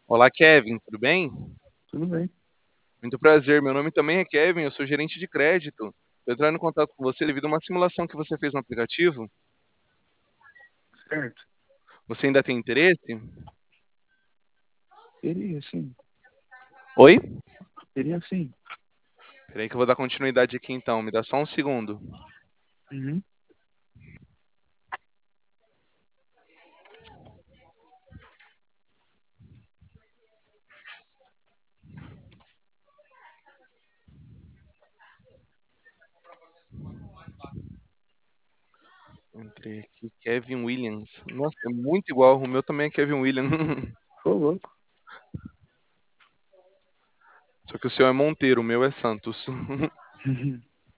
Olá, Kevin, tudo bem? Tudo bem, Muito prazer. Meu nome também é Kevin, eu sou gerente de crédito. Estou entrando em contato com você devido a uma simulação que você fez no aplicativo. certo. Você ainda tem interesse? Teria sim, Oi? teria sim. Peraí que eu vou dar continuidade aqui então, me dá só um segundo. Uhum. Entrei aqui, Kevin Williams. Nossa, é muito igual, o meu também é Kevin Williams. Ô, louco. Só que o seu é Monteiro, o meu é Santos. Uhum.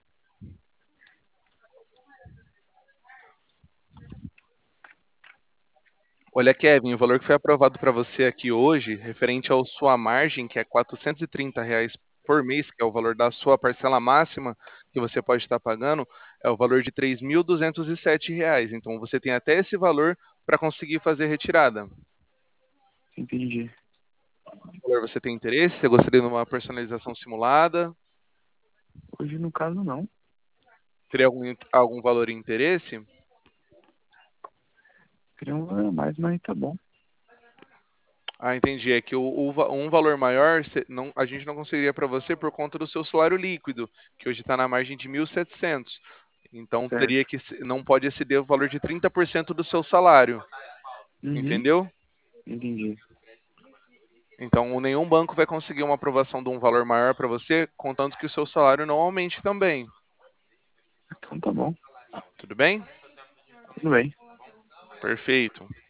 Olha, Kevin, o valor que foi aprovado para você aqui hoje, referente à sua margem, que é R$ 430 por mês, que é o valor da sua parcela máxima que você pode estar pagando, é o valor de R$ 3.207. Então você tem até esse valor para conseguir fazer a retirada. Entendi. Valor, você tem interesse? Você gostaria de uma personalização simulada? Hoje, no caso, não. Teria algum valor em interesse? Queria um valor a mais, mas tá bom. Ah, entendi. É que um valor maior a gente não conseguiria para você por conta do seu salário líquido, que hoje está na margem de 1.700. Então teria Certo. que não pode exceder o valor de 30% do seu salário, Uhum. entendeu? Entendi. Então nenhum banco vai conseguir uma aprovação de um valor maior para você, contanto que o seu salário não aumente também. Então tá bom. Tudo bem? Tudo bem. Perfeito.